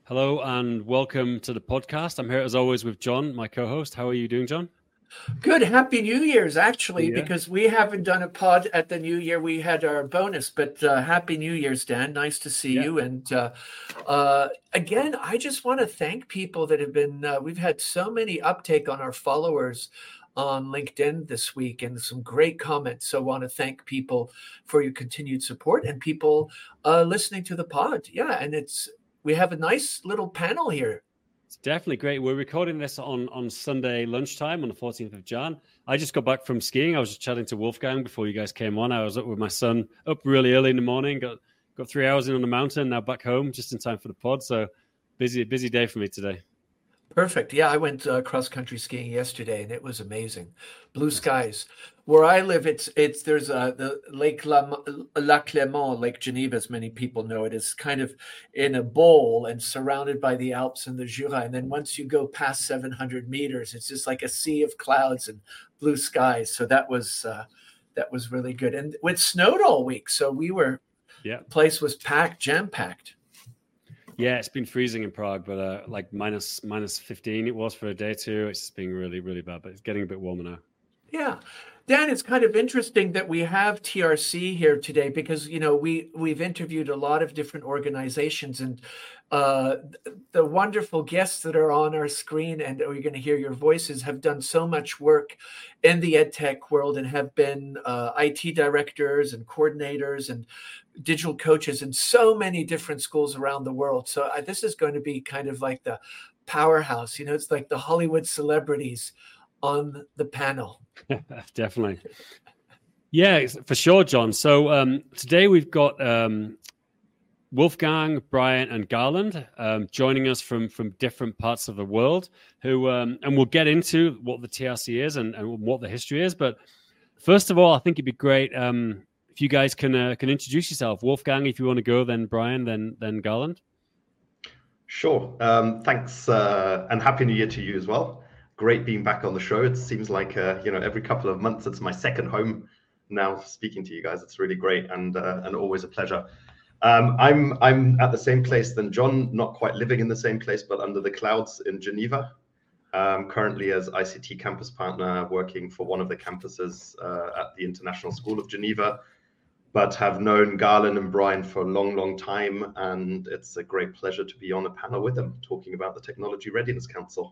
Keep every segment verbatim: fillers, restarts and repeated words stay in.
Hello and welcome to the podcast. I'm here as always with John, my co-host. How are you doing, John? Good. Happy New Year's, actually, Yeah. because we haven't done a pod at the New Year. We had our bonus, but uh, Happy New Year's, Dan. Nice to see Yeah. you. And uh, uh, again, I just want to thank people that have been, uh, we've had so many uptake on our followers on LinkedIn this week and some great comments. So I want to thank people for your continued support and people uh, listening to the pod. Yeah. And it's, we have a nice little panel here. It's definitely great. We're recording this on, on Sunday lunchtime on the fourteenth of January. I just got back from skiing. I was just chatting to Wolfgang before you guys came on. I was up with my son up really early in the morning, got got three hours in on the mountain, now back home just in time for the pod. So busy, busy day for me today. Perfect. Yeah, I went uh, cross-country skiing yesterday, and it was amazing. Blue skies. Where I live, it's it's there's a the Lake La, La Clément, Lake Geneva, as many people know it, is kind of in a bowl and surrounded by the Alps and the Jura. And then once you go past seven hundred meters, it's just like a sea of clouds and blue skies. So that was uh, that was really good. And it snowed all week, so we were yeah, the place was packed, jam-packed. Yeah, it's been freezing in Prague, but uh, like minus minus fifteen it was for a day too. It's just been really, really bad, but it's getting a bit warmer now. Yeah. Dan, it's kind of interesting that we have T R C here today because, you know, we, we've interviewed a lot of different organizations and uh, the wonderful guests that are on our screen and we're going to hear your voices have done so much work in the EdTech world and have been uh, I T directors and coordinators and digital coaches in so many different schools around the world. So uh, this is going to be kind of like the powerhouse, you know, it's like the Hollywood celebrities on the panel. Definitely. Yeah, for sure, John. So um, today we've got um, Wolfgang, Brian, and Garland um, joining us from from different parts of the world. Who um, and we'll get into what the T R C is and, and what the history is. But first of all, I think it'd be great um, if you guys can uh, can introduce yourself. Wolfgang, if you want to go, then Brian, then then Garland. Sure. Um, thanks, uh, and Happy New Year to you as well. Great being back on the show. It seems like, uh, you know, every couple of months, it's my second home now speaking to you guys. It's really great and uh, and always a pleasure. Um, I'm I'm at the same place than John, not quite living in the same place, but under the clouds in Geneva. Um, currently as I C T campus partner working for one of the campuses uh, at the International School of Geneva, but have known Garland and Brian for a long, long time. And it's a great pleasure to be on a panel with them talking about the Technology Readiness Council.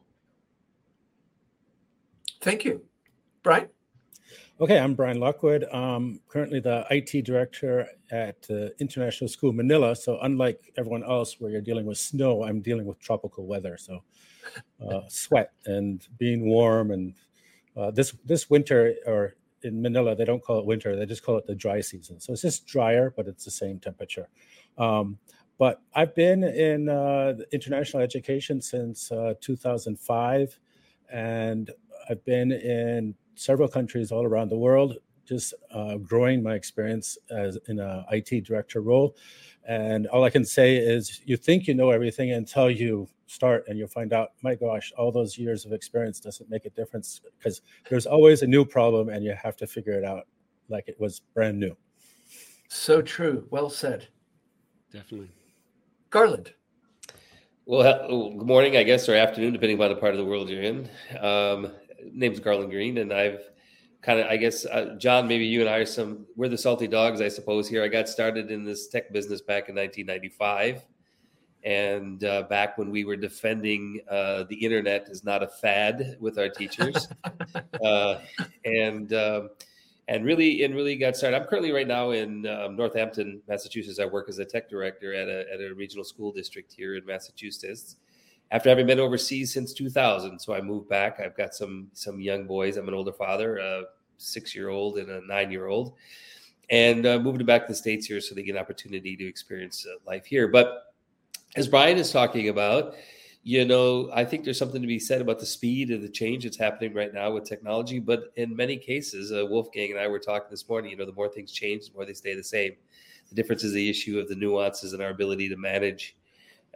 Thank you. Brian? Okay, I'm Brian Lockwood. Um, currently the I T director at uh, International School Manila. So unlike everyone else where you're dealing with snow, I'm dealing with tropical weather. So uh, sweat and being warm. And uh, this this winter, or in Manila, they don't call it winter. They just call it the dry season. So it's just drier, but it's the same temperature. Um, but I've been in uh, international education since uh, two thousand five. And I've been in several countries all around the world, just uh, growing my experience as in a I T director role. And all I can say is you think you know everything until you start and you'll find out, my gosh, all those years of experience doesn't make a difference because there's always a new problem and you have to figure it out like it was brand new. So true. Well said. Definitely. Garland. Well, good morning, I guess, or afternoon, depending on the part of the world you're in. Um, name's Garland Green, and I've kind of, I guess, uh, John, maybe you and I are some, we're the salty dogs, I suppose, here. I got started in this tech business back in nineteen ninety-five. And uh, back when we were defending uh, the internet is not a fad with our teachers. uh, and um, and really, and really got started. I'm currently right now in um, Northampton, Massachusetts. I work as a tech director at a, at a regional school district here in Massachusetts. After having been overseas since two thousand, so I moved back. I've got some some young boys. I'm an older father, a six-year-old and a nine-year-old, and uh, moving back to the States here so they get an opportunity to experience uh, life here. But as Brian is talking about, you know, I think there's something to be said about the speed of the change that's happening right now with technology. But in many cases, uh, Wolfgang and I were talking this morning, you know, the more things change, the more they stay the same. The difference is the issue of the nuances and our ability to manage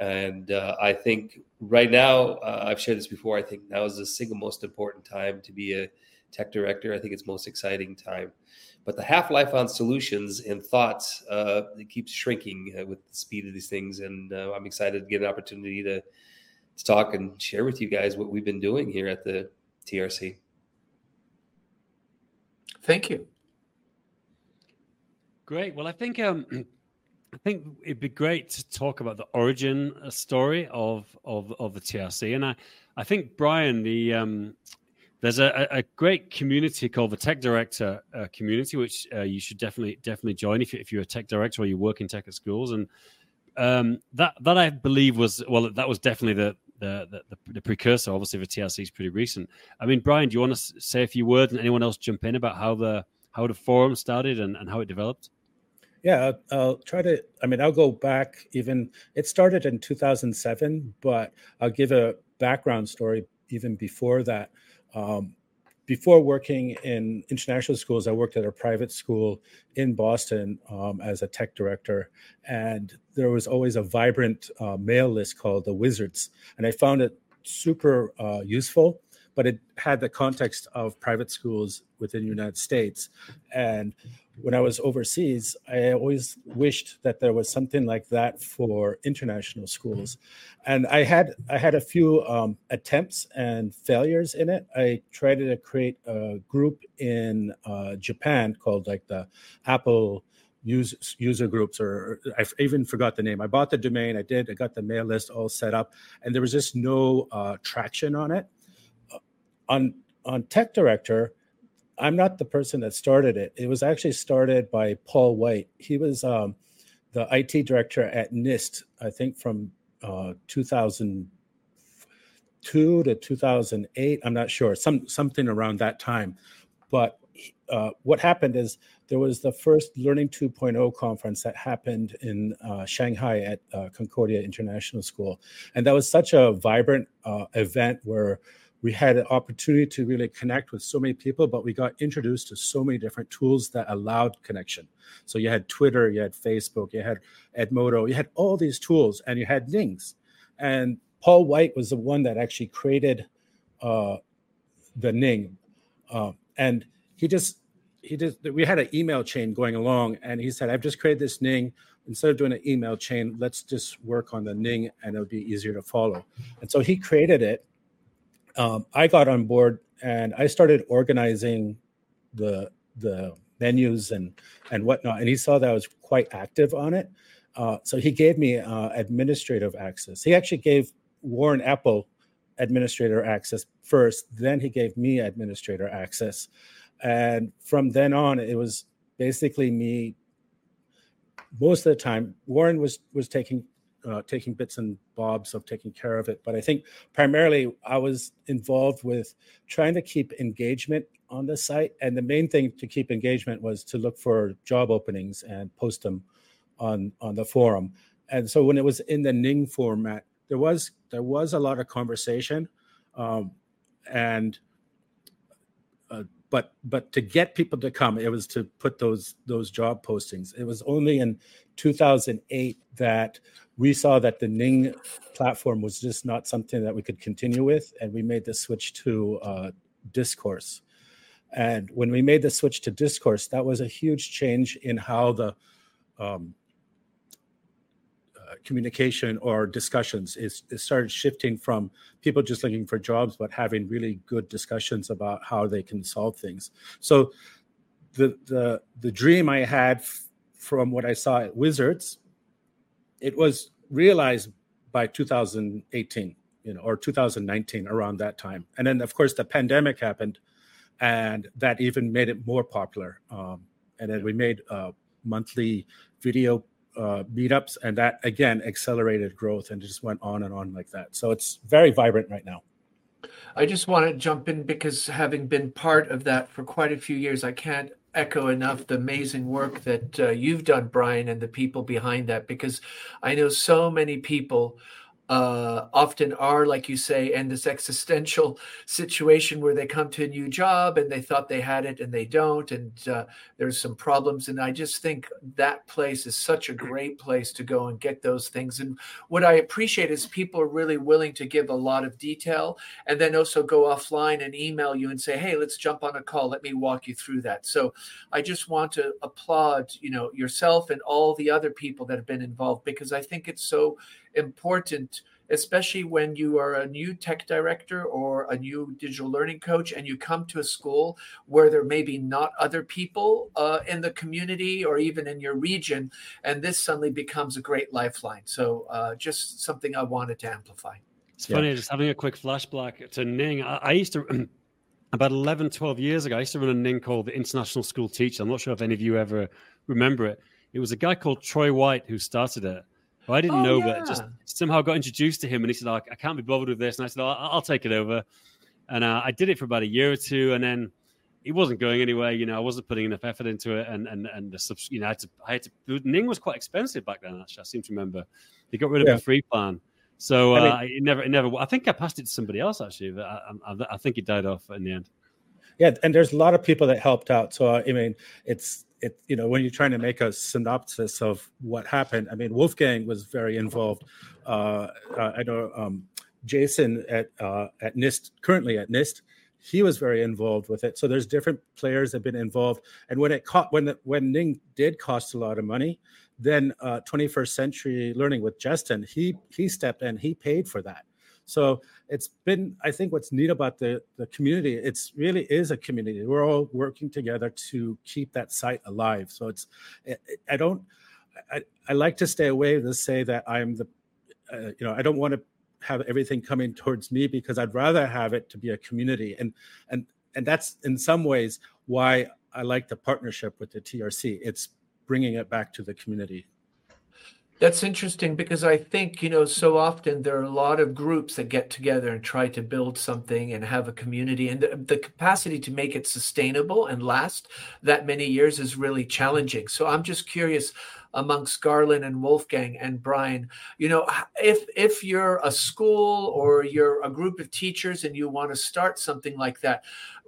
And uh, I think right now, uh, I've shared this before, I think now is the single most important time to be a tech director. I think it's most exciting time. But the half-life on solutions and thoughts, uh, it keeps shrinking uh, with the speed of these things. And uh, I'm excited to get an opportunity to, to talk and share with you guys what we've been doing here at the T R C. Thank you. Great. Well, I think um, I think it'd be great to talk about the origin story of of, of the T R C. And I, I think, Brian, the um, there's a, a great community called the Tech Director uh, community, which uh, you should definitely definitely join if, you, if you're a tech director or you work in tech at schools. And um, that that I believe was, well, that was definitely the the, the, the precursor. Obviously, the T R C is pretty recent. I mean, Brian, do you want to say a few words and anyone else jump in about how the how the forum started and, and how it developed? Yeah, I'll, I'll try to, I mean, I'll go back even, it started in two thousand seven, but I'll give a background story even before that. Um, before working in international schools, I worked at a private school in Boston um, as a tech director, and there was always a vibrant uh, mail list called the Wizards, and I found it super uh, useful, but it had the context of private schools within the United States. And when I was overseas, I always wished that there was something like that for international schools. And I had I had a few um, attempts and failures in it. I tried to create a group in uh, Japan called like the Apple user, user groups, or I even forgot the name. I bought the domain, I did, I got the mail list all set up, and there was just no uh, traction on it. On on Tech Director, I'm not the person that started it. It was actually started by Paul White. He was um, the I T director at NIST, I think from uh, two thousand two to two thousand eight. I'm not sure, some something around that time. But uh, what happened is there was the first Learning two point oh conference that happened in uh, Shanghai at uh, Concordia International School. And that was such a vibrant uh, event where we had an opportunity to really connect with so many people, but we got introduced to so many different tools that allowed connection. So you had Twitter, you had Facebook, you had Edmodo, you had all these tools, and you had Nings. And Paul White was the one that actually created uh, the Ning. Uh, and he just, he just, we had an email chain going along, and he said, I've just created this Ning. Instead of doing an email chain, let's just work on the Ning, and it'll be easier to follow. And so he created it. Um, I got on board and I started organizing the the menus and and whatnot. And he saw that I was quite active on it, uh, so he gave me uh, administrative access. He actually gave Warren Epple administrator access first, then he gave me administrator access, and from then on, it was basically me. Most of the time, Warren was was taking. Uh, taking bits and bobs of taking care of it. But I think primarily I was involved with trying to keep engagement on the site. And the main thing to keep engagement was to look for job openings and post them on, on the forum. And so when it was in the Ning format, there was there was a lot of conversation. Um, and uh, but but to get people to come, it was to put those those job postings. It was only in two thousand eight that we saw that the Ning platform was just not something that we could continue with, and we made the switch to uh, Discourse. And when we made the switch to Discourse, that was a huge change in how the um, uh, communication or discussions is. It started shifting from people just looking for jobs, but having really good discussions about how they can solve things. So the the the dream I had f- from what I saw at Wizards, it was realized by two thousand eighteen, you know, or two thousand nineteen, around that time. And then, of course, the pandemic happened, and that even made it more popular. Um, and then we made uh, monthly video uh, meetups, and that, again, accelerated growth, and it just went on and on like that. So it's very vibrant right now. I just want to jump in because having been part of that for quite a few years, I can't echo enough the amazing work that uh, you've done, Brian, and the people behind that, because I know so many people uh, often are, like you say, in this existential situation where they come to a new job and they thought they had it and they don't, and uh, there's some problems. And I just think that place is such a great place to go and get those things. And what I appreciate is people are really willing to give a lot of detail, and then also go offline and email you and say, hey, let's jump on a call. Let me walk you through that. So I just want to applaud, you know, yourself and all the other people that have been involved, because I think it's so important, especially when you are a new tech director or a new digital learning coach and you come to a school where there may be not other people uh, in the community or even in your region, and this suddenly becomes a great lifeline. So uh, just something I wanted to amplify. It's funny, yeah. Just having a quick flashback to Ning. I, I used to, about eleven, twelve years ago, I used to run a Ning called the International School Teacher. I'm not sure if any of you ever remember it. It was a guy called Troy White who started it. I didn't oh, know, yeah. but just somehow got introduced to him, and he said, oh, I can't be bothered with this. And I said, oh, I'll take it over. And uh, I did it for about a year or two, and then it wasn't going anywhere. You know, I wasn't putting enough effort into it, and and and the subs, you know, I had to, I had to. Ning was quite expensive back then. Actually, I seem to remember they got rid of yeah. the free plan, so uh, I mean, it never, it never. I think I passed it to somebody else actually, but I, I, I think it died off in the end. Yeah, and there's a lot of people that helped out. So I mean, it's. It, you know, when you're trying to make a synopsis of what happened, I mean, Wolfgang was very involved. Uh, uh, I know um, Jason at uh, at NIST, currently at NIST, he was very involved with it. So there's different players that have been involved. And when it caught, when the, when Ning did cost a lot of money, then uh, twenty-first Century Learning with Justin, he he stepped in, he paid for that. So it's been, I think what's neat about the, the community, it's really is a community. We're all working together to keep that site alive. So it's, I don't, I, I like to stay away to say that I'm the, uh, you know, I don't want to have everything coming towards me, because I'd rather have it to be a community. And, and, and that's in some ways why I like the partnership with the T R C. It's bringing it back to the community. That's interesting, because I think, you know, so often there are a lot of groups that get together and try to build something and have a community, and the, the capacity to make it sustainable and last that many years is really challenging. So I'm just curious, amongst Garland and Wolfgang and Brian, you know, if if you're a school or you're a group of teachers and you want to start something like that,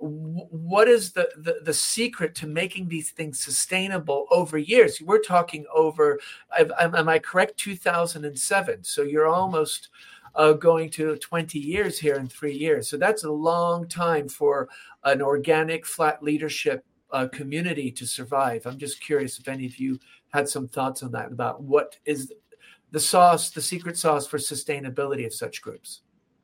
what is the, the, the secret to making these things sustainable over years? We're talking over, am I correct, two thousand seven. So you're almost uh, going to twenty years here in three years. So that's a long time for an organic, flat leadership uh, community to survive. I'm just curious if any of you had some thoughts on that, about what is the sauce, the secret sauce for sustainability of such groups.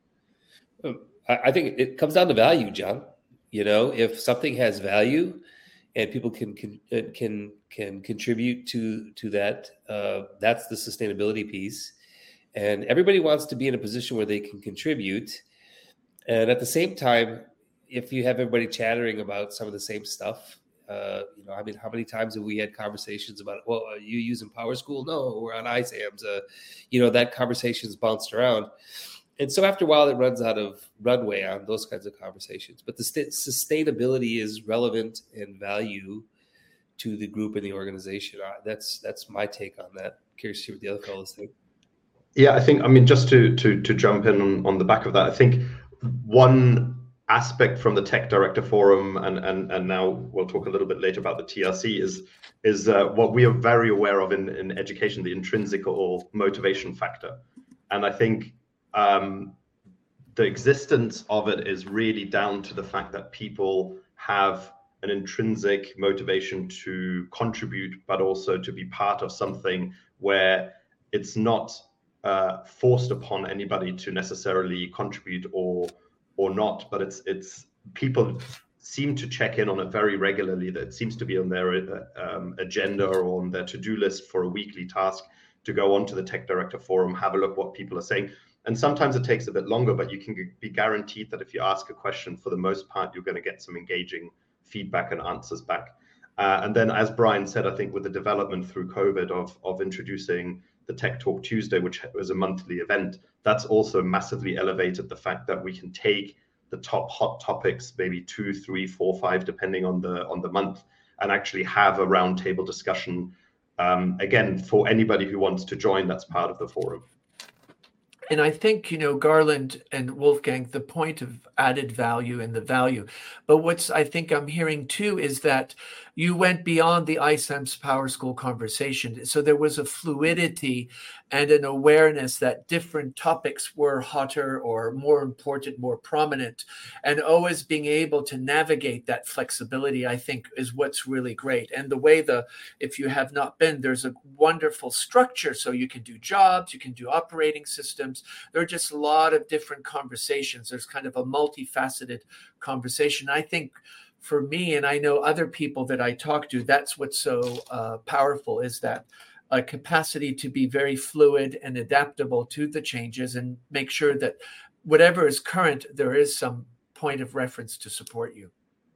I think it comes down to value, John. You know, if something has value and people can can can, can contribute to to that, uh, that's the sustainability piece. And everybody wants to be in a position where they can contribute. And at the same time, if you have everybody chattering about some of the same stuff, Uh, you know, I mean, how many times have we had conversations about, well, are you using PowerSchool? No, we're on I SAMS. Uh, you know, that conversation's bounced around. And so after a while, it runs out of runway on those kinds of conversations. But the st- sustainability is relevant and value to the group and the organization. Uh, that's that's my take on that. Curious to see what the other fellows think. Yeah, I think, I mean, just to to to jump in on, on the back of that, I think one aspect from the Tech Director Forum, and and and now we'll talk a little bit later about the T R C, is is uh, what we are very aware of in, in education, the intrinsic or motivation factor. And I think um, the existence of it is really down to the fact that people have an intrinsic motivation to contribute, but also to be part of something where it's not uh, forced upon anybody to necessarily contribute or or not, but it's it's people seem to check in on it very regularly. That it seems to be on their um, agenda or on their to-do list for a weekly task to go onto the Tech Director Forum, have a look what people are saying. And sometimes it takes a bit longer, but you can be guaranteed that if you ask a question, for the most part, you're going to get some engaging feedback and answers back. Uh, and then, as Brian said, I think with the development through COVID of, of introducing the Tech Talk Tuesday, which was a monthly event, that's also massively elevated the fact that we can take the top hot topics, maybe two, three, four, five, depending on the on the month, and actually have a roundtable discussion. Um, again, for anybody who wants to join, that's part of the forum. And I think, you know, Garland and Wolfgang, the point of added value and the value. But what's I think I'm hearing too is that you went beyond the I S A M S Power School conversation. So there was a fluidity and an awareness that different topics were hotter or more important, more prominent. And always being able to navigate that flexibility, I think, is what's really great. And the way the, if you have not been, there's a wonderful structure. So you can do jobs, you can do operating systems. There are just a lot of different conversations. There's kind of a multifaceted conversation. I think for me, and I know other people that I talk to, that's what's so uh, powerful, is that a capacity to be very fluid and adaptable to the changes and make sure that whatever is current, there is some point of reference to support you.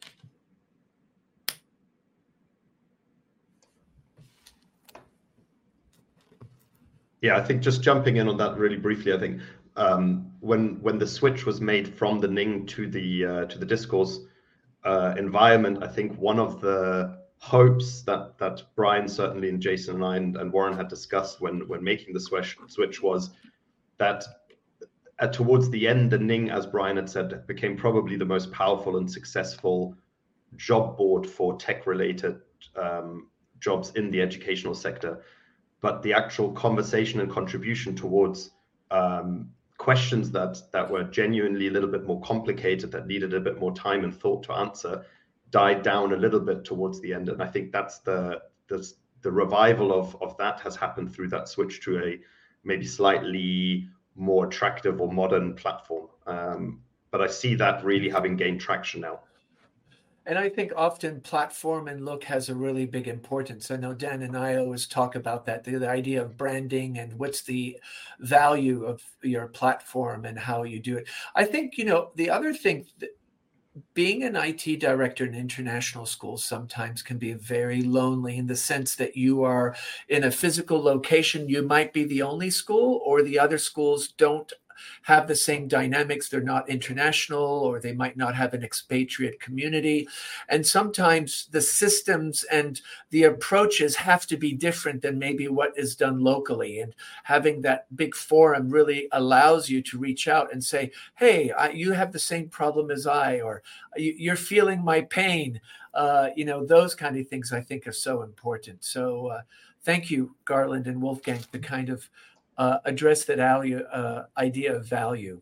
Yeah, I think just jumping in on that really briefly, I think um, when when the switch was made from the Ning to the uh, to the discourse uh, environment, I think one of the hopes that that Brian certainly and Jason and I and, and Warren had discussed when when making the switch switch was that at, towards the end, the Ning, as Brian had said, became probably the most powerful and successful job board for tech-related um, jobs in the educational sector. But the actual conversation and contribution towards um, questions that that were genuinely a little bit more complicated, that needed a bit more time and thought to answer, died down a little bit towards the end. And I think that's the the, the revival of, of that has happened through that switch to a maybe slightly more attractive or modern platform. Um, but I see that really having gained traction now. And I think often platform and look has a really big importance. I know Dan and I always talk about that, the, the idea of branding and what's the value of your platform and how you do it. I think, you know, the other thing, that being an I T director in international schools sometimes can be very lonely in the sense that you are in a physical location. You might be the only school, or the other schools don't have the same dynamics. They're not international, or they might not have an expatriate community. And sometimes the systems and the approaches have to be different than maybe what is done locally. And having that big forum really allows you to reach out and say, hey, I, you have the same problem as I, or you're feeling my pain. Uh, you know, those kind of things I think are so important. So uh, thank you, Garland and Wolfgang, to kind of Uh, address that value, uh, idea of value.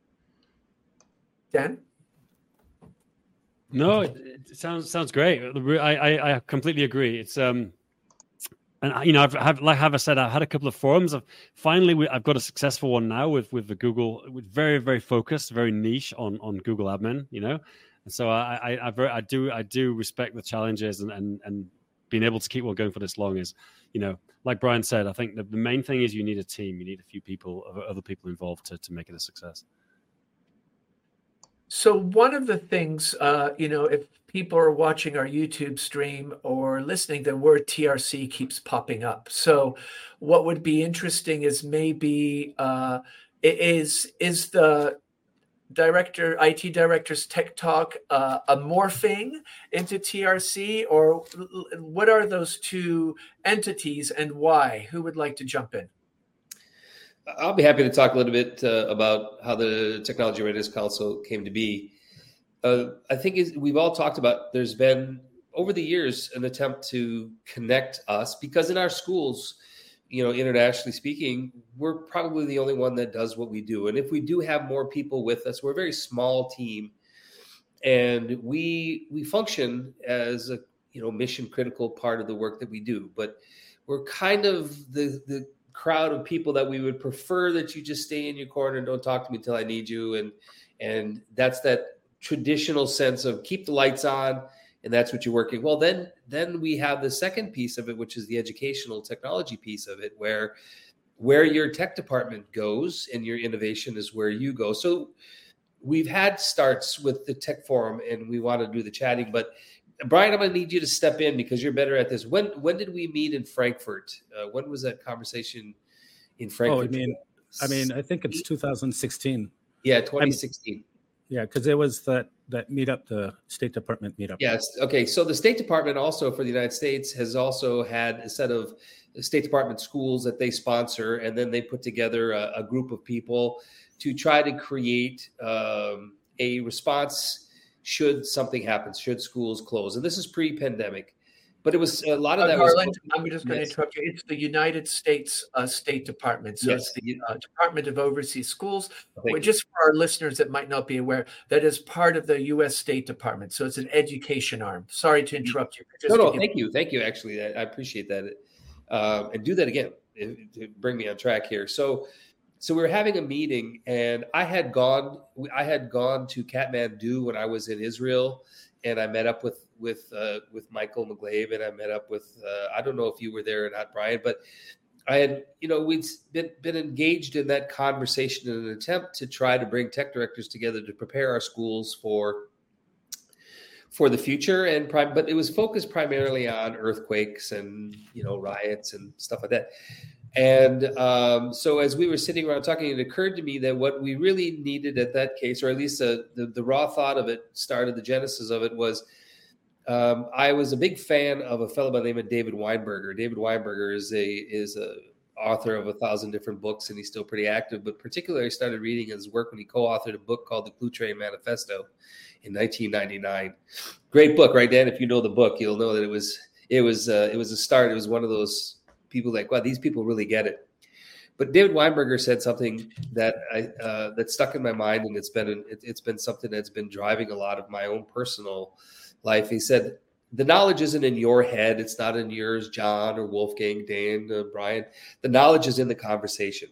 Dan? No, it, it sounds sounds great. I, I I completely agree. It's um, and you know, I've have like have I said, I've had a couple of forums. Of finally, we, I've got a successful one now with with the Google, with very very focused, very niche on on Google admin. You know, and so I I I, very, I do I do respect the challenges, and and and being able to keep one going for this long is, you know, like Brian said, I think the, the main thing is you need a team. You need a few people, other people involved to, to make it a success. So one of the things, uh, you know, if people are watching our YouTube stream or listening, the word T R C keeps popping up. So what would be interesting is maybe uh, is, is the director, I T director's Tech Talk uh, a morphing into T R C, or what are those two entities and why? Who would like to jump in? I'll be happy to talk a little bit uh, about how the Technology Readiness Council came to be. Uh, I think is, we've all talked about, there's been over the years an attempt to connect us, because in our schools, you know, internationally speaking, we're probably the only one that does what we do. And if we do have more people with us, we're a very small team, and we we function as a, you know, mission critical part of the work that we do. But we're kind of the the crowd of people that we would prefer that you just stay in your corner and don't talk to me till I need you. And and that's that traditional sense of keep the lights on, and that's what you're working. Well, then, then we have the second piece of it, which is the educational technology piece of it, where, where your tech department goes and your innovation is where you go. So we've had starts with the tech forum, and we want to do the chatting. But Brian, I'm going to need you to step in because you're better at this. When when did we meet in Frankfurt? Uh, when was that conversation in Frankfurt? Oh, I mean, I mean, I think it's two thousand sixteen. Yeah, twenty sixteen. I mean, yeah, because it was that that meetup, the State Department meetup? Yes. Okay. So the State Department also for the United States has also had a set of State Department schools that they sponsor, and then they put together a, a group of people to try to create um, a response should something happen, should schools close. And this is pre-pandemic. But it was a lot of uh, that Garland, was. I'm just going yes. to interrupt you. It's the United States uh, State Department. So Yes. it's the uh, Department of Overseas Schools. Thank Well, just for our listeners that might not be aware, that is part of the U S State Department. So it's an education arm. Sorry to interrupt you. Just No, no, give- thank you. Thank you. Actually, I, I appreciate that. Um, and do that again to bring me on track here. So, so we were having a meeting, and I had gone, I had gone to Kathmandu when I was in Israel, and I met up with with uh, with Michael McGlave, and I met up with uh, I don't know if you were there or not, Brian, but I had, you know, we'd been been engaged in that conversation in an attempt to try to bring tech directors together to prepare our schools for for the future, and prime, but it was focused primarily on earthquakes and, you know, riots and stuff like that. And um, so as we were sitting around talking, it occurred to me that what we really needed at that case, or at least uh, the, the raw thought of it started, the genesis of it was, um, I was a big fan of a fellow by the name of David Weinberger. David Weinberger is a is a author of a thousand different books, and he's still pretty active, but particularly I started reading his work when he co-authored a book called The Cluetrain Manifesto in nineteen ninety-nine. Great book, right, Dan? If you know the book, you'll know that it was it was uh, it was a start. It was one of those people like, wow, these people really get it. But David Weinberger said something that I uh, that stuck in my mind, and it's been it, it's been something that's been driving a lot of my own personal life. He said, the knowledge isn't in your head. It's not in yours, John or Wolfgang, Dan, uh, Brian. The knowledge is in the conversation.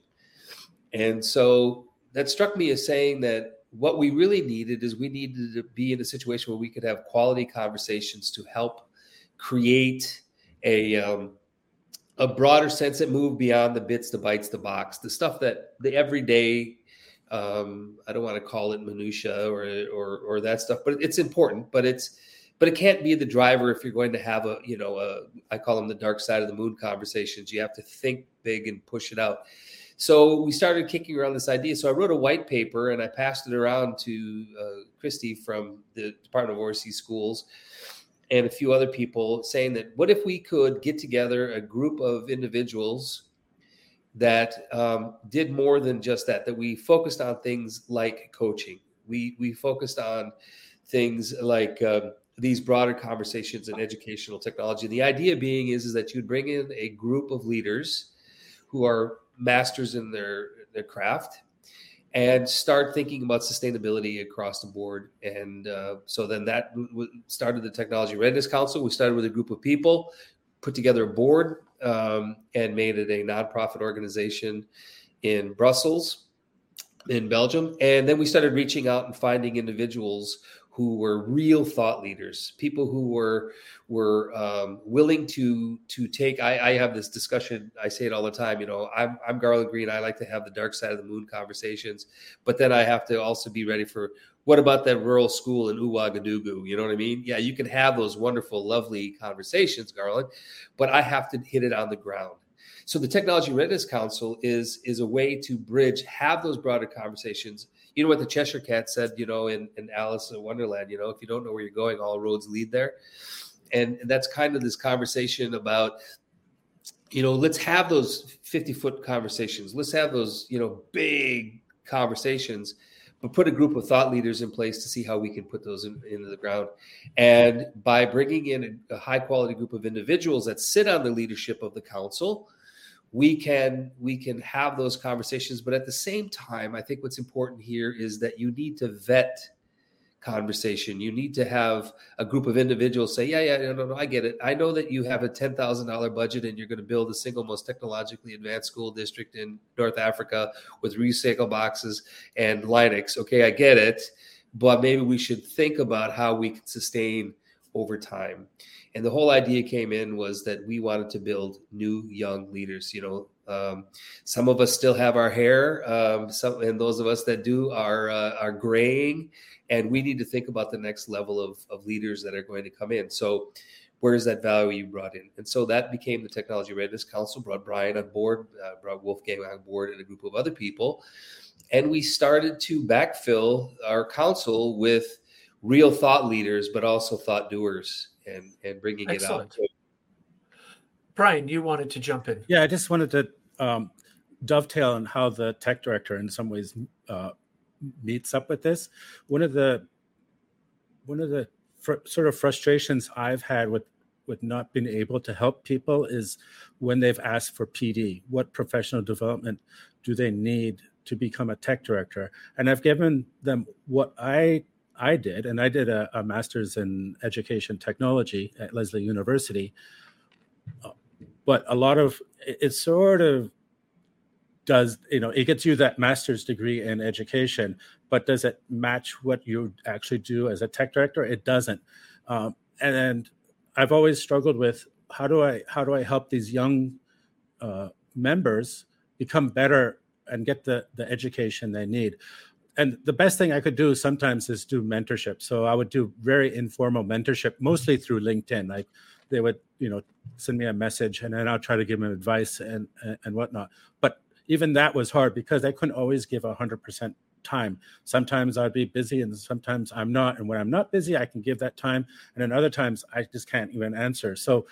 And so that struck me as saying that what we really needed is we needed to be in a situation where we could have quality conversations to help create a um, a broader sense that moved beyond the bits, the bytes, the box, the stuff that the everyday, um, I don't want to call it minutia or, or, or that stuff, but it's important, but it's, but it can't be the driver if you're going to have a, you know, a, I call them the dark side of the moon conversations. You have to think big and push it out. So we started kicking around this idea. So I wrote a white paper and I passed it around to uh, Christy from the Department of Overseas Schools and a few other people, saying that what if we could get together a group of individuals that um, did more than just that, that we focused on things like coaching. We we focused on things like um, these broader conversations in educational technology. The idea being is, is that you'd bring in a group of leaders who are masters in their, their craft and start thinking about sustainability across the board. And uh, so then that w- w- started the Technology Readiness Council. We started with a group of people, put together a board, um, and made it a nonprofit organization in Brussels, in Belgium. And then we started reaching out and finding individuals who were real thought leaders, people who were were um, willing to to take. I, I have this discussion. I say it all the time. You know, I'm I'm Garland Green. I like to have the dark side of the moon conversations, but then I have to also be ready for what about that rural school in Ouagadougou? You know what I mean? Yeah, you can have those wonderful, lovely conversations, Garland, but I have to hit it on the ground. So the Technology Readiness Council is is a way to bridge, have those broader conversations. You know what the Cheshire Cat said, you know, in, in Alice in Wonderland, you know, if you don't know where you're going, all roads lead there. And that's kind of this conversation about, you know, let's have those fifty-foot conversations. Let's have those, you know, big conversations, but put a group of thought leaders in place to see how we can put those in, into the ground. And by bringing in a, a high-quality group of individuals that sit on the leadership of the council, we can we can have those conversations. But at the same time, I think what's important here is that you need to vet conversation. You need to have a group of individuals say, yeah, yeah, no, no, no, I get it. I know that you have a ten thousand dollars budget and you're going to build the single most technologically advanced school district in North Africa with recycle boxes and Linux. Okay, I get it. But maybe we should think about how we can sustain over time. And the whole idea came in was that we wanted to build new young leaders. You know, um, some of us still have our hair, um, some, and those of us that do are uh, are graying. And we need to think about the next level of, of leaders that are going to come in. So where's that value you brought in? And so that became the Technology Readiness Council, brought Brian on board, uh, brought Wolfgang on board and a group of other people. And we started to backfill our council with real thought leaders, but also thought doers, and, and bringing Excellent. it out. Brian, you wanted to jump in. Yeah, I just wanted to um, dovetail on how the tech director in some ways uh, meets up with this. One of the one of the fr- sort of frustrations I've had with with not being able to help people is when they've asked for P D. What professional development do they need to become a tech director? And I've given them what I I did, and I did a, a master's in education technology at Lesley University. But a lot of it, it sort of does, you know, it gets you that master's degree in education, but does it match what you actually do as a tech director? It doesn't. Um, and, and I've always struggled with how do I how do I help these young uh, members become better and get the the education they need. And the best thing I could do sometimes is do mentorship. So I would do very informal mentorship, mostly through LinkedIn. Like they would, you know, send me a message and then I'll try to give them advice and, and, and whatnot. But even that was hard because I couldn't always give one hundred percent time. Sometimes I'd be busy and sometimes I'm not. And when I'm not busy, I can give that time. And then other times I just can't even answer. So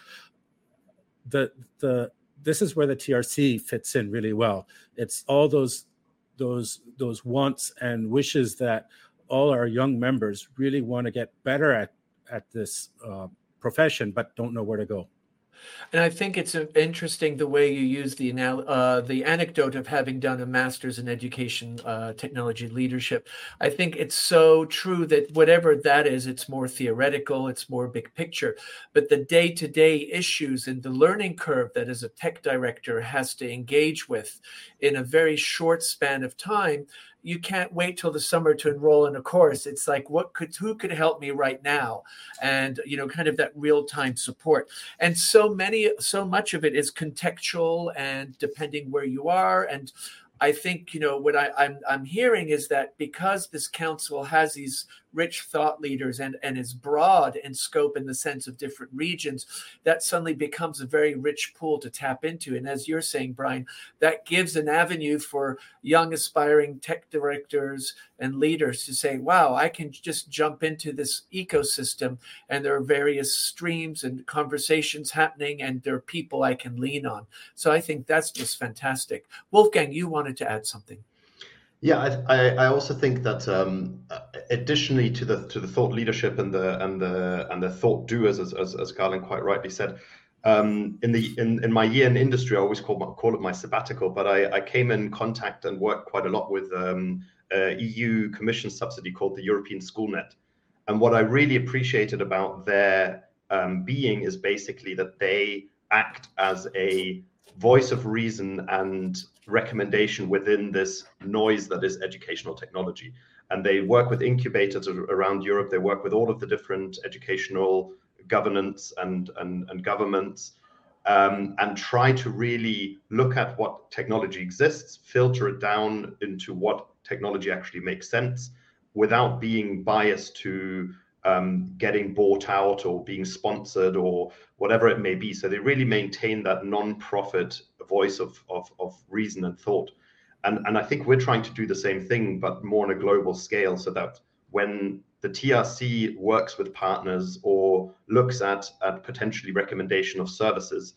the the this is where the T R C fits in really well. It's all those those those wants and wishes that all our young members really want to get better at at this uh, profession, but don't know where to go. And I think it's interesting the way you use the uh, the anecdote of having done a master's in education uh, technology leadership. I think it's so true that whatever that is, it's more theoretical, it's more big picture. But the day-to-day issues and the learning curve that as a tech director has to engage with in a very short span of time, you can't wait till the summer to enroll in a course. It's like, what could, who could help me right now? And, you know, kind of that real-time support. And so many, so much of it is contextual and depending where you are. And I think, you know, what I, I'm I'm hearing is that because this council has these rich thought leaders and, and is broad in scope in the sense of different regions, that suddenly becomes a very rich pool to tap into. And as you're saying, Brian, that gives an avenue for young aspiring tech directors and leaders to say, wow, I can just jump into this ecosystem and there are various streams and conversations happening and there are people I can lean on. So I think that's just fantastic. Wolfgang, you wanted to add something. Yeah, I, I also think that um, additionally to the to the thought leadership and the and the and the thought doers, as as, as Garland quite rightly said, um, in the in, in my year in industry, I always call my, call it my sabbatical. But I, I came in contact and worked quite a lot with um, a E U Commission subsidy called the European SchoolNet, and what I really appreciated about their um, being is basically that they act as a voice of reason and recommendation within this noise that is educational technology. And they work with incubators around Europe. They work with all of the different educational governance and, and, and governments um, and try to really look at what technology exists, filter it down into what technology actually makes sense without being biased to um, getting bought out or being sponsored or whatever it may be. So they really maintain that non-profit voice of, of, of reason and thought. And, and I think we're trying to do the same thing, but more on a global scale, so that when the T R C works with partners or looks at, at potentially recommendation of services,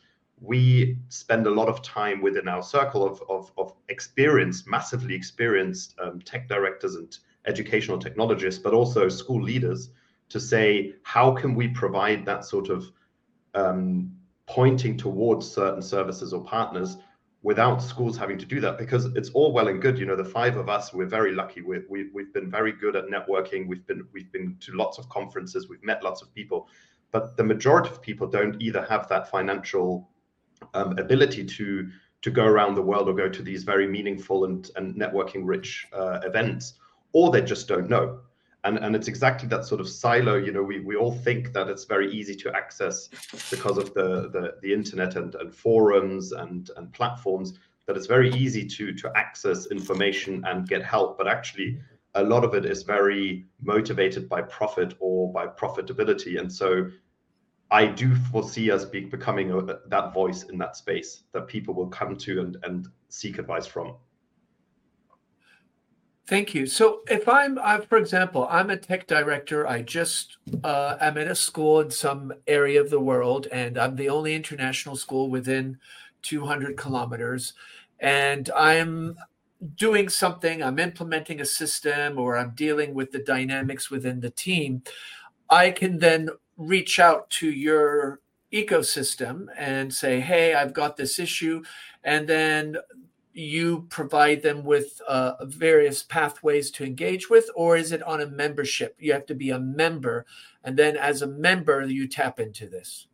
we spend a lot of time within our circle of, of, of experienced, massively experienced um, tech directors and educational technologists, but also school leaders, to say, how can we provide that sort of um, pointing towards certain services or partners without schools having to do that? Because it's all well and good, you know, the five of us, we're very lucky. We've, we've, we've been very good at networking. We've been, we've been to lots of conferences. We've met lots of people. But the majority of people don't either have that financial um, ability to, to go around the world or go to these very meaningful and, and networking rich uh, events, or they just don't know. And, and it's exactly that sort of silo, you know, we, we all think that it's very easy to access because of the, the, the internet and, and forums and, and platforms, that it's very easy to, to access information and get help. But actually, a lot of it is very motivated by profit or by profitability. And so I do foresee us be, becoming a, that voice in that space that people will come to and, and seek advice from. Thank you. So if I'm, uh, for example, I'm a tech director. I just, uh, I'm at a school in some area of the world, and I'm the only international school within two hundred kilometers. And I'm doing something, I'm implementing a system, or I'm dealing with the dynamics within the team. I can then reach out to your ecosystem and say, hey, I've got this issue. And then you provide them with uh, various pathways to engage with, or is it on a membership? You have to be a member, and then as a member, you tap into this.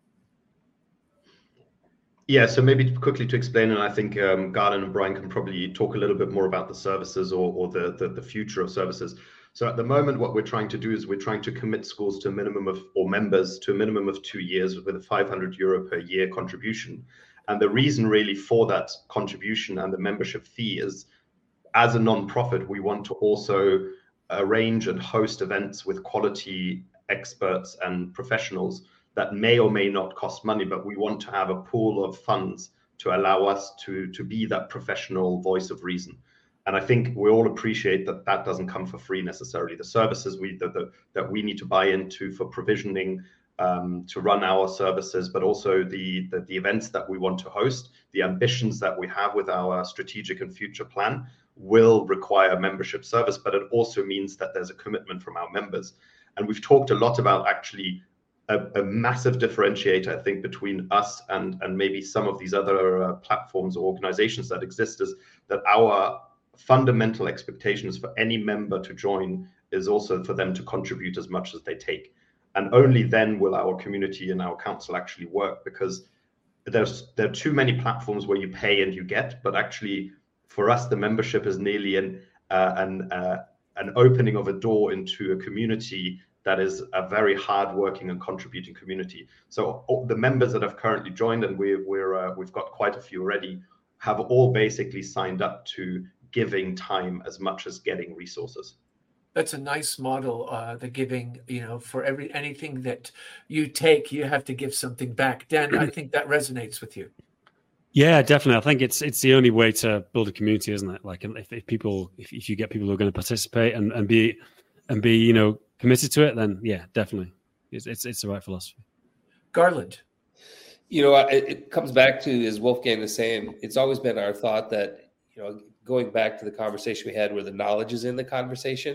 Yeah, so maybe quickly to explain, and I think um, Garland and Brian can probably talk a little bit more about the services or, or the, the, the future of services. So at the moment, what we're trying to do is we're trying to commit schools to a minimum of, or members to a minimum of two years with a five hundred euro per year contribution. And the reason really for that contribution and the membership fee is, as a non-profit, we want to also arrange and host events with quality experts and professionals that may or may not cost money, but we want to have a pool of funds to allow us to, to be that professional voice of reason. And I think we all appreciate that that doesn't come for free necessarily. The services we the, the, that we need to buy into for provisioning um, to run our services, but also the, the the events that we want to host, the ambitions that we have with our strategic and future plan will require membership service, but it also means that there's a commitment from our members. And we've talked a lot about actually a, a massive differentiator, I think, between us and, and maybe some of these other uh, platforms or organizations that exist is that our fundamental expectations for any member to join is also for them to contribute as much as they take. And only then will our community and our council actually work, because there's there are too many platforms where you pay and you get, but actually for us, the membership is nearly an uh, an uh, an opening of a door into a community that is a very hard-working and contributing community. So the members that have currently joined, and we're, we're uh, we've got quite a few already, have all basically signed up to giving time as much as getting resources. That's a nice model, uh, the giving, you know, for every anything that you take, you have to give something back. Dan, I think that resonates with you. Yeah, definitely. I think it's it's the only way to build a community, isn't it? Like if, if people, if, if you get people who are going to participate and, and be and be, you know, committed to it, then yeah, definitely, it's it's, it's the right philosophy. Garland, you know, it, it comes back to, as Wolfgang is saying, it's always been our thought that, you know, going back to the conversation we had where the knowledge is in the conversation,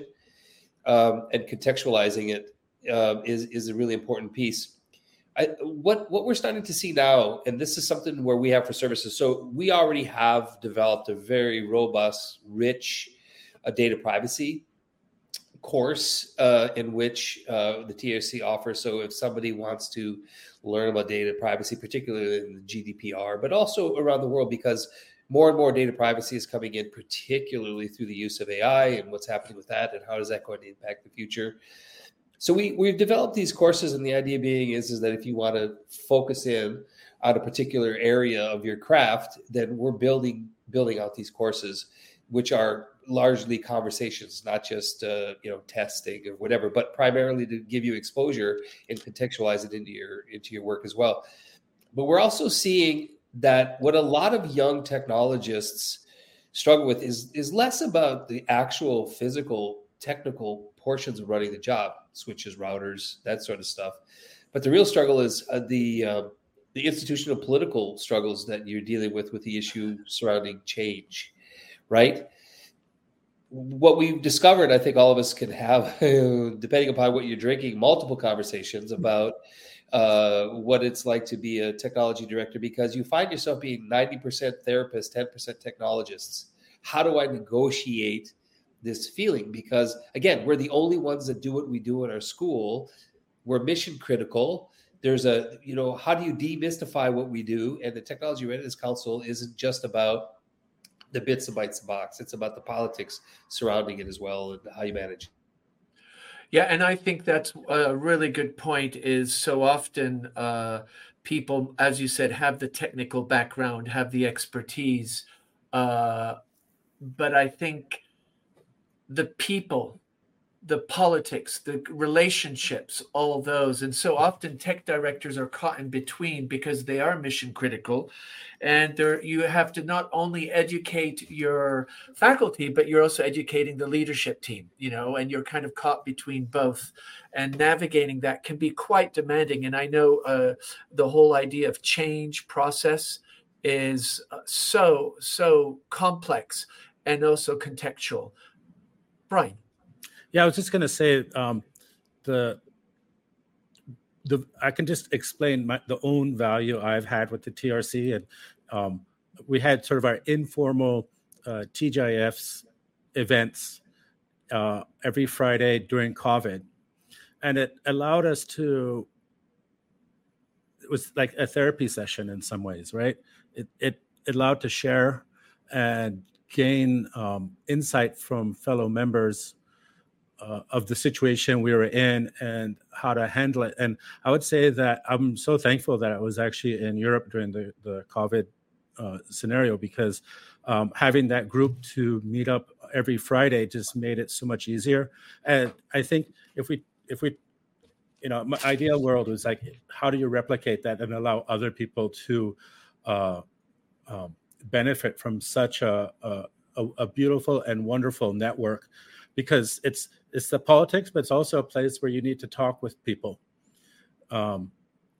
um, and contextualizing it uh, is is a really important piece. I, what what we're starting to see now, and this is something where we have for services. So we already have developed a very robust, rich uh, data privacy course uh, in which uh, the T R C offers. So if somebody wants to learn about data privacy, particularly in the G D P R, but also around the world, because more and more data privacy is coming in, particularly through the use of A I and what's happening with that and how is that going to impact the future. So we, we've developed these courses, and the idea being is, is that if you want to focus in on a particular area of your craft, then we're building building out these courses, which are largely conversations, not just uh, you know testing or whatever, but primarily to give you exposure and contextualize it into your into your work as well. But we're also seeing that what a lot of young technologists struggle with is is less about the actual physical technical portions of running the job, switches, routers, that sort of stuff. But the real struggle is uh, the uh, the institutional political struggles that you're dealing with with the issue surrounding change, right? What we've discovered, I think all of us can have, depending upon what you're drinking, multiple conversations about uh, what it's like to be a technology director, because you find yourself being ninety percent therapists, ten percent technologists. How do I negotiate this feeling? Because again, we're the only ones that do what we do in our school. We're mission critical. There's a, you know, how do you demystify what we do? And the Technology Readiness Council isn't just about the bits and bytes of the box. It's about the politics surrounding it as well and how you manage. Yeah, and I think that's a really good point, is so often uh, people, as you said, have the technical background, have the expertise. Uh, but I think the people the politics, the relationships, all those. And so often tech directors are caught in between because they are mission critical. And there, you have to not only educate your faculty, but you're also educating the leadership team, you know, and you're kind of caught between both. And navigating that can be quite demanding. And I know uh, the whole idea of change process is so, so complex and also contextual. Brian. Yeah, I was just going to say um, the the I can just explain my, the own value I've had with the T R C, and um, we had sort of our informal uh, T G I Fs events uh, every Friday during COVID, and it allowed us to. It was like a therapy session in some ways, right? It it, it allowed to share and gain um, insight from fellow members. Uh, of the situation we were in and how to handle it. And I would say that I'm so thankful that I was actually in Europe during the, the COVID uh, scenario, because um, having that group to meet up every Friday just made it so much easier. And I think if we, if we, you know, my ideal world was like, how do you replicate that and allow other people to uh, um, benefit from such a, a, a beautiful and wonderful network? Because it's it's the politics, but it's also a place where you need to talk with people, um,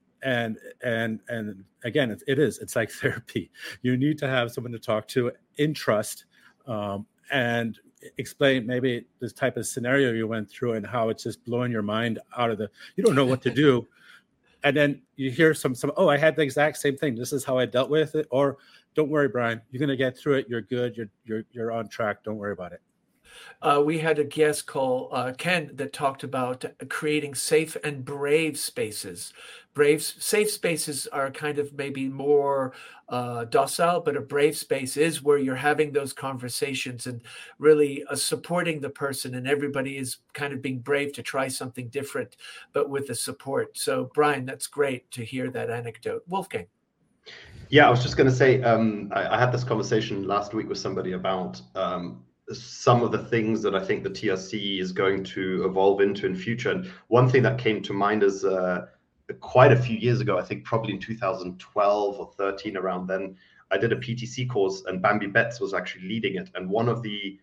and and and again, it, it is it's like therapy. You need to have someone to talk to in trust, um, and explain maybe this type of scenario you went through and how it's just blowing your mind out of the. You don't know what to do, and then you hear some some. Oh, I had the exact same thing. This is how I dealt with it. Or don't worry, Brian. You're gonna get through it. You're good. You're you're you're on track. Don't worry about it. Uh, we had a guest called uh, Ken that talked about creating safe and brave spaces. Brave, safe spaces are kind of maybe more uh, docile, but a brave space is where you're having those conversations and really uh, supporting the person, and everybody is kind of being brave to try something different, but with the support. So, Brian, that's great to hear that anecdote. Wolfgang. Yeah, I was just going to say, um, I, I had this conversation last week with somebody about um, some of the things that I think the T R C is going to evolve into in future. And one thing that came to mind is uh, quite a few years ago, I think probably in two thousand twelve or thirteen, around then, I did a P T C course and Bambi Betts was actually leading it. And one of the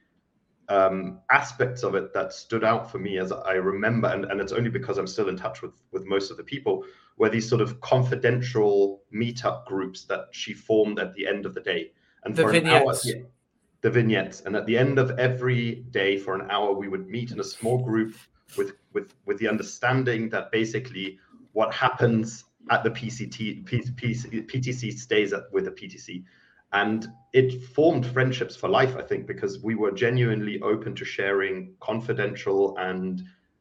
um, aspects of it that stood out for me, as I remember, and, and it's only because I'm still in touch with, with most of the people, were these sort of confidential meetup groups that she formed at the end of the day. And the for vignettes. an hour, the vignettes. And at the end of every day for an hour, we would meet in a small group with, with, with the understanding that basically what happens at the P C T, P, P, P T C stays at, with the P T C. And it formed friendships for life, I think, because we were genuinely open to sharing confidential and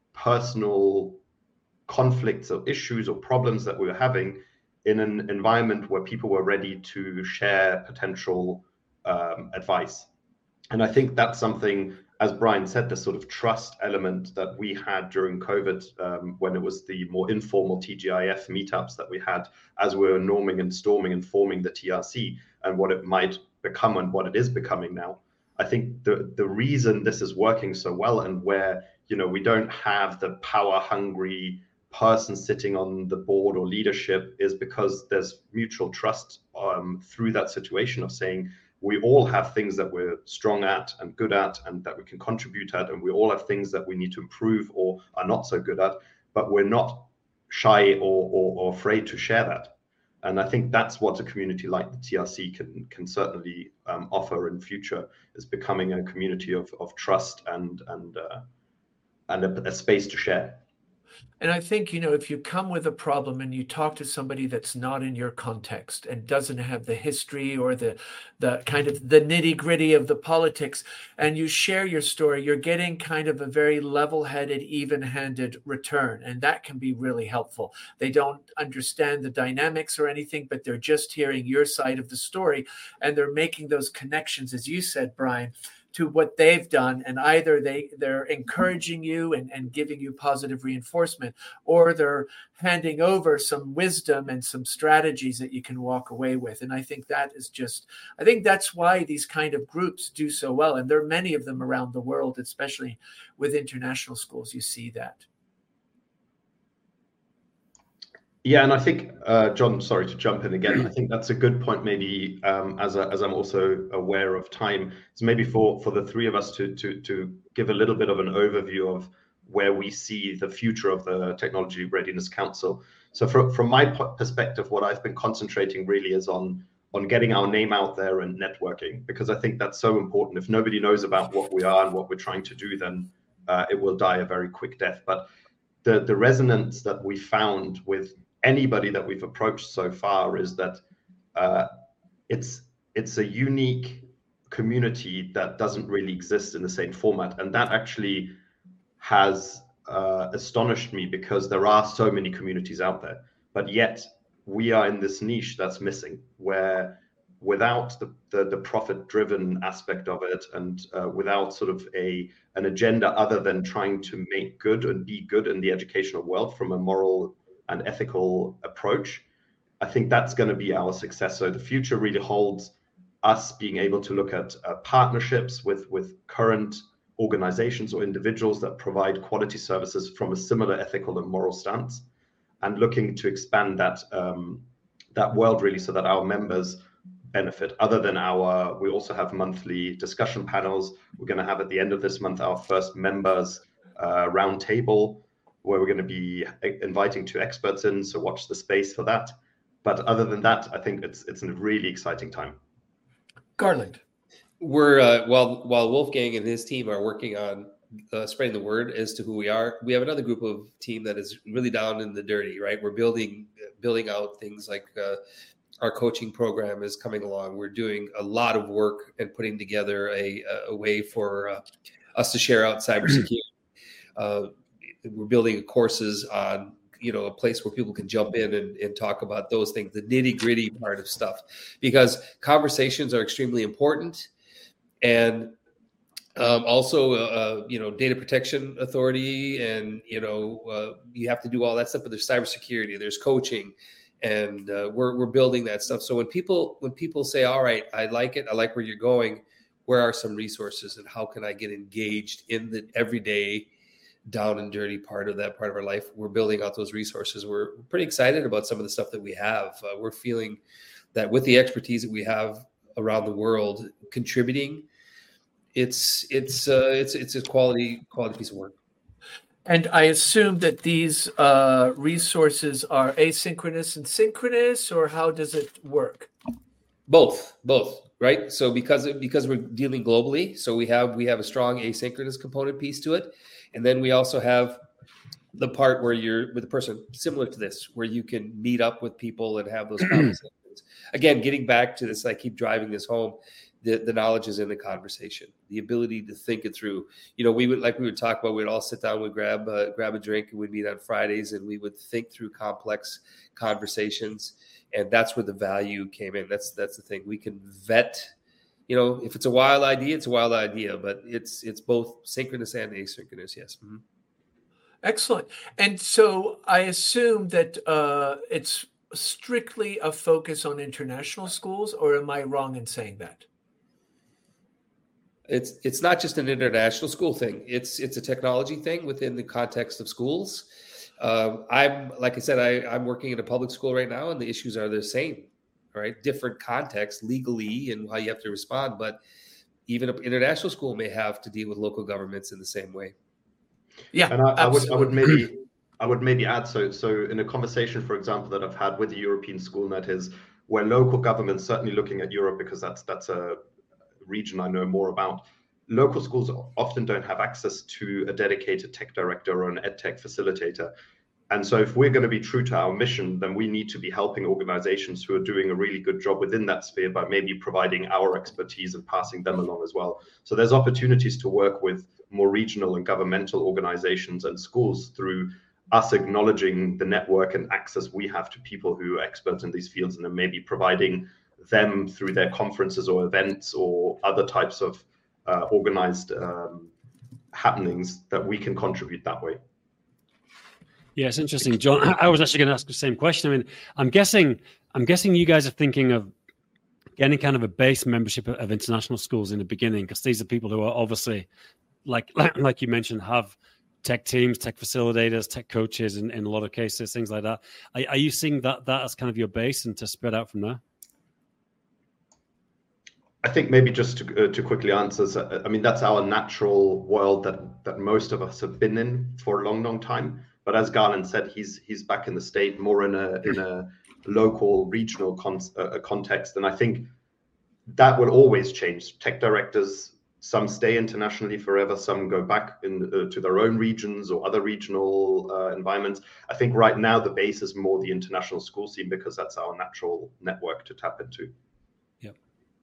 personal conflicts or issues or problems that we were having in an environment where people were ready to share potential um, advice. And I think that's something, as Brian said, the sort of trust element that we had during COVID, um, when it was the more informal T G I F meetups that we had as we were norming and storming and forming the T R C and what it might become and what it is becoming now. I think the, the reason this is working so well, and where, you know, we don't have the power hungry person sitting on the board or leadership, is because there's mutual trust um, through that situation of saying, we all have things that we're strong at and good at and that we can contribute at, and we all have things that we need to improve or are not so good at, but we're not shy or, or, or afraid to share that. And I think that's what a community like the T R C can can certainly um, offer in future, is becoming a community of, of trust and and uh, and a, a space to share. And I think, you know, if you come with a problem and you talk to somebody that's not in your context and doesn't have the history or the the kind of the nitty gritty of the politics, and you share your story, you're getting kind of a very level-headed, even-handed return. And that can be really helpful. They don't understand the dynamics or anything, but they're just hearing your side of the story. And they're making those connections, as you said, Brian, to what they've done, and either they they're encouraging you and, and giving you positive reinforcement, or they're handing over some wisdom and some strategies that you can walk away with. And I think that is just, I think that's why these kind of groups do so well. And there are many of them around the world, especially with international schools, you see that. Yeah, and I think, uh, John, sorry to jump in again. I think that's a good point. Maybe um, as a, as I'm also aware of time, it's maybe for for the three of us to to to give a little bit of an overview of where we see the future of the Technology Readiness Council. So from from my perspective, what I've been concentrating really is on on getting our name out there and networking, because I think that's so important. If nobody knows about what we are and what we're trying to do, then uh, it will die a very quick death. But the the resonance that we found with anybody that we've approached so far is that uh, it's it's a unique community that doesn't really exist in the same format, and that actually has uh, astonished me, because there are so many communities out there, but yet we are in this niche that's missing, where without the the, the profit-driven aspect of it, and uh, without sort of a an agenda other than trying to make good and be good in the educational world from a moral and ethical approach, I think that's going to be our success. So the future really holds us being able to look at uh, partnerships with with current organizations or individuals that provide quality services from a similar ethical and moral stance, and looking to expand that um, that world really, so that our members benefit. Other than our, we also have monthly discussion panels. We're going to have at the end of this month our first members uh, roundtable, where we're going to be inviting two experts in, so watch the space for that. But other than that, I think it's it's a really exciting time. Garland. We're, uh, while, while Wolfgang and his team are working on uh, spreading the word as to who we are, we have another group of team that is really down in the dirty, right? We're building building out things like uh, our coaching program is coming along. We're doing a lot of work and putting together a, a way for uh, us to share out cybersecurity. uh, We're building courses on, you know, a place where people can jump in and, and talk about those things, the nitty gritty part of stuff, because conversations are extremely important. And um, also, uh, you know, data protection authority, and, you know, uh, you have to do all that stuff, but there's cybersecurity, there's coaching, and uh, we're, we're building that stuff. So when people, when people say, all right, I like it, I like where you're going, where are some resources and how can I get engaged in the everyday down and dirty part of that part of our life? We're building out those resources. We're pretty excited about some of the stuff that we have. Uh, we're feeling that with the expertise that we have around the world contributing, it's it's uh, it's it's a quality quality piece of work. And I assume that these uh, resources are asynchronous and synchronous, or how does it work? Both, both, right? So because because we're dealing globally, so we have we have a strong asynchronous component piece to it. And then we also have the part where you're with a person similar to this, where you can meet up with people and have those conversations. Again, getting back to this, I keep driving this home. The, the knowledge is in the conversation, the ability to think it through. You know, we would, like we would talk about, we'd all sit down, we'd grab, uh, grab a drink, and we'd meet on Fridays, and we would think through complex conversations. And that's where the value came in. That's, that's the thing. We can vet. You know, if it's a wild idea, it's a wild idea, but it's it's both synchronous and asynchronous. Yes. Mm-hmm. Excellent. And so I assume that uh, it's strictly a focus on international schools, or am I wrong in saying that? It's it's not just an international school thing. It's it's a technology thing within the context of schools. Um, I'm like I said, I, I'm working in a public school right now, and the issues are the same. Right, different context legally and how you have to respond, but even an international school may have to deal with local governments in the same way. Yeah, and I, I would I would maybe I would maybe add so so in a conversation, for example, that I've had with the European SchoolNet is where local governments, certainly looking at Europe because that's that's a region I know more about. Local schools often don't have access to a dedicated tech director or an ed tech facilitator. And so if we're going to be true to our mission, then we need to be helping organizations who are doing a really good job within that sphere by maybe providing our expertise and passing them along as well. So there's opportunities to work with more regional and governmental organizations and schools through us acknowledging the network and access we have to people who are experts in these fields, and then maybe providing them through their conferences or events or other types of uh, organized um, happenings, that we can contribute that way. Yeah, it's interesting, John. I was actually going to ask the same question. I mean, I'm guessing, I'm guessing you guys are thinking of getting kind of a base membership of international schools in the beginning, because these are people who are obviously, like, like you mentioned, have tech teams, tech facilitators, tech coaches, in, in a lot of cases, things like that. Are, are you seeing that that as kind of your base and to spread out from there? I think maybe just to, uh, to quickly answer, so, I mean, that's our natural world that that most of us have been in for a long, long time. But as Garland said, he's he's back in the State, more in a in a local, regional con- uh, context, and I think that will always change. Tech directors, some stay internationally forever, some go back in, uh, to their own regions or other regional uh, environments. I think right now the base is more the international school scene, because that's our natural network to tap into. Yep.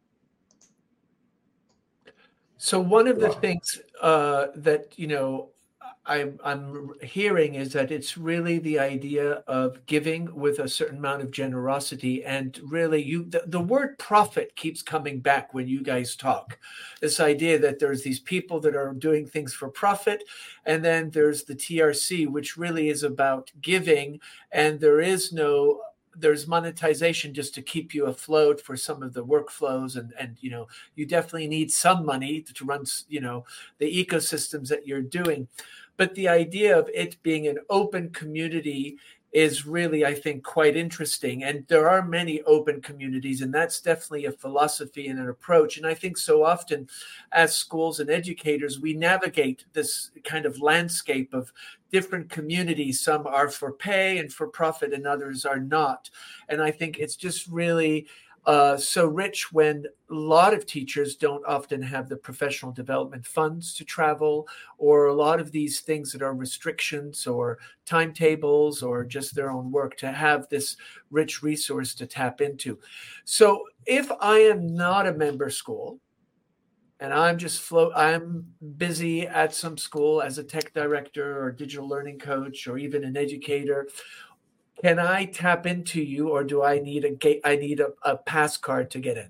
So one of the Wow. things uh, that, you know, I'm, I'm hearing is that it's really the idea of giving with a certain amount of generosity. And really, you the, the word profit keeps coming back when you guys talk. This idea that there's these people that are doing things for profit, and then there's the T R C, which really is about giving, and there is no there's monetization just to keep you afloat for some of the workflows, and and you know you definitely need some money to run you know the ecosystems that you're doing. But the idea of it being an open community is really, I think, quite interesting. And there are many open communities, and that's definitely a philosophy and an approach. And I think so often as schools and educators, we navigate this kind of landscape of different communities. Some are for pay and for profit, and others are not. And I think it's just really uh, so rich when a lot of teachers don't often have the professional development funds to travel, or a lot of these things that are restrictions or timetables or just their own work, to have this rich resource to tap into. So if I am not a member school, and I'm just float, I'm busy at some school as a tech director or digital learning coach or even an educator, can I tap into you, or do I need a gate? I need a, a pass card to get in?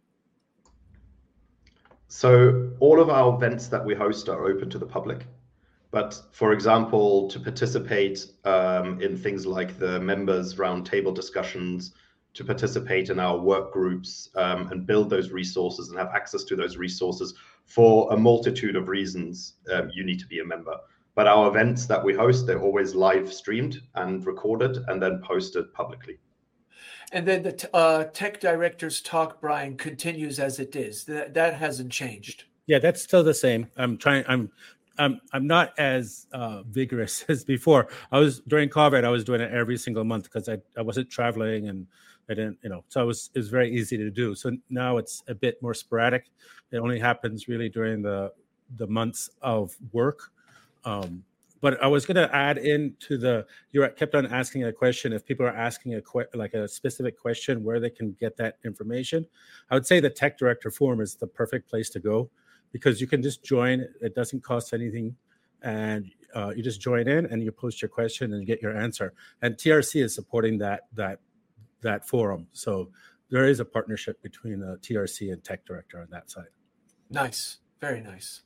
So all of our events that we host are open to the public. But for example, to participate um, in things like the members roundtable discussions, to participate in our work groups um, and build those resources and have access to those resources, for a multitude of reasons, um, you need to be a member. But our events that we host, they're always live streamed and recorded and then posted publicly. And then the uh, Tech Directors Talk, Brian, continues as it is. That that hasn't changed. Yeah, that's still the same. I'm trying. I'm. I'm. I'm not as uh, vigorous as before. I was during COVID. I was doing it every single month because I, I wasn't traveling and I didn't. You know, so it was it was very easy to do. So now it's a bit more sporadic. It only happens really during the the months of work. Um, but I was going to add into the, you kept on asking a question. If people are asking a que- like a specific question, where they can get that information, I would say the Tech Director Forum is the perfect place to go, because you can just join. It doesn't cost anything. And uh, you just join in and you post your question and you get your answer. And T R C is supporting that, that, that forum. So there is a partnership between uh, T R C and Tech Director on that side. Nice. Very nice.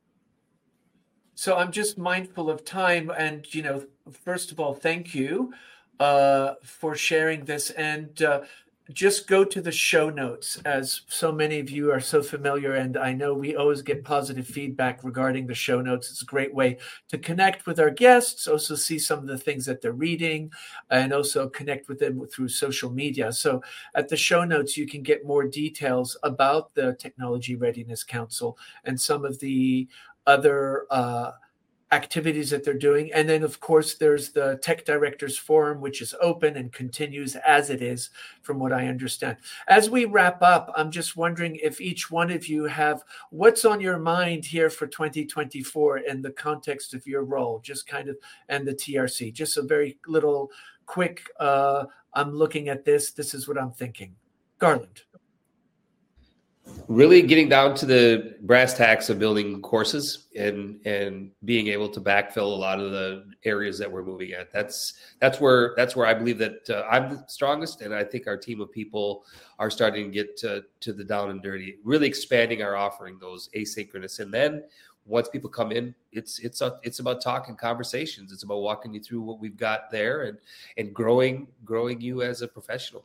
So I'm just mindful of time, and, you know, first of all, thank you uh, for sharing this, and uh, just go to the show notes, as so many of you are so familiar. And I know we always get positive feedback regarding the show notes. It's a great way to connect with our guests, also see some of the things that they're reading, and also connect with them through social media. So at the show notes, you can get more details about the Technology Readiness Council and some of the other uh, activities that they're doing. And then, of course, there's the Tech Directors Forum, which is open and continues as it is, from what I understand. As we wrap up, I'm just wondering if each one of you have what's on your mind here for twenty twenty-four in the context of your role, just kind of, and the T R C. Just a very little quick, uh, I'm looking at this, this is what I'm thinking. Garland. really getting down to the brass tacks of building courses and and being able to backfill a lot of the areas that we're moving at. That's that's where that's where I believe that uh, I'm the strongest, and I think our team of people are starting to get to, to the down and dirty, really expanding our offering, those asynchronous. And then once people come in, it's it's a, it's about talking conversations. It's about walking you through what we've got there and and growing growing you as a professional.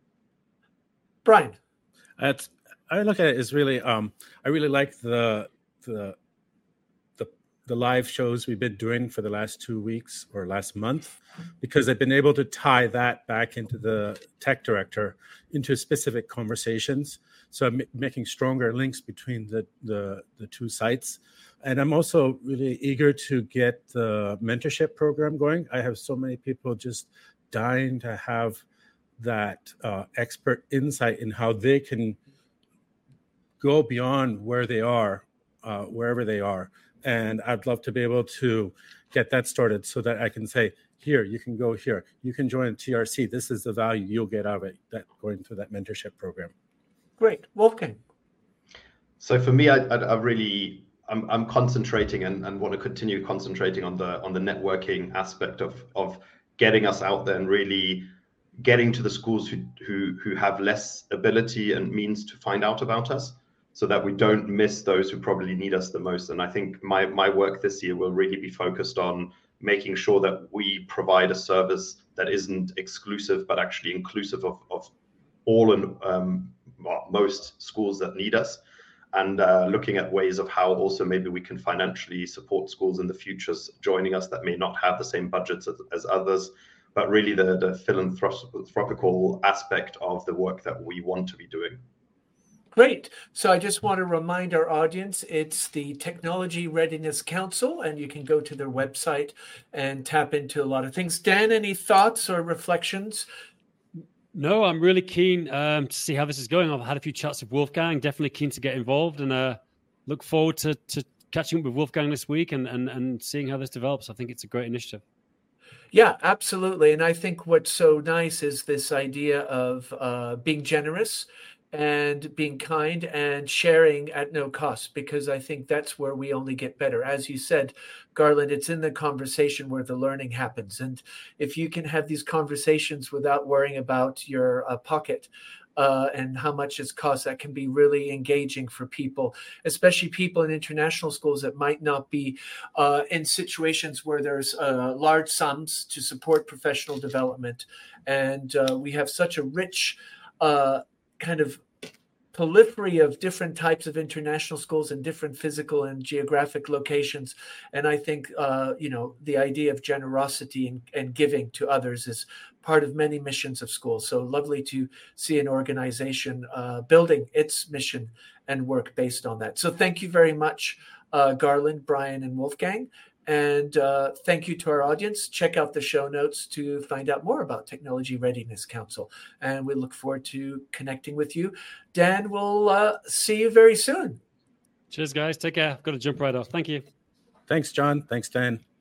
Brian, that's. I look at it as really, um, I really like the, the the the live shows we've been doing for the last two weeks or last month, because I've been able to tie that back into the tech director, into specific conversations. So I'm making stronger links between the, the the two sites. And I'm also really eager to get the mentorship program going. I have so many people just dying to have that uh, expert insight in how they can go beyond where they are, uh, wherever they are. And I'd love to be able to get that started so that I can say, here, you can go here. You can join T R C. This is the value you'll get out of it, that going through that mentorship program. Great. Wolfgang. So for me, I, I, I really, I'm, I'm concentrating and, and want to continue concentrating on the on the networking aspect of, of getting us out there and really getting to the schools who, who, who have less ability and means to find out about us, so that we don't miss those who probably need us the most. And I think my, my work this year will really be focused on making sure that we provide a service that isn't exclusive, but actually inclusive of, of all and um, well, most schools that need us. And uh, looking at ways of how also maybe we can financially support schools in the future joining us that may not have the same budgets as, as others, but really the, the philanthropical aspect of the work that we want to be doing. Great. So I just want to remind our audience, it's the Technology Readiness Council, and you can go to their website and tap into a lot of things. Dan, any thoughts or reflections? No, I'm really keen um, to see how this is going. I've had a few chats with Wolfgang, definitely keen to get involved, and uh, look forward to, to catching up with Wolfgang this week and, and, and seeing how this develops. I think it's a great initiative. Yeah, absolutely. And I think what's so nice is this idea of uh, being generous and being kind and sharing at no cost, because I think that's where we only get better. As you said, Garland, it's in the conversation where the learning happens. And if you can have these conversations without worrying about your uh, pocket uh, and how much it costs, that can be really engaging for people, especially people in international schools that might not be uh, in situations where there's uh, large sums to support professional development. And uh, we have such a rich uh, kind of proliferary of different types of international schools in different physical and geographic locations. And I think, uh, you know, the idea of generosity and, and giving to others is part of many missions of schools. So lovely to see an organization uh, building its mission and work based on that. So thank you very much, uh, Garland, Brian, and Wolfgang. And uh, thank you to our audience. Check out the show notes to find out more about Technology Readiness Council. And we look forward to connecting with you. Dan, we'll uh, see you very soon. Cheers, guys. Take care. I've got to jump right off. Thank you. Thanks, John. Thanks, Dan.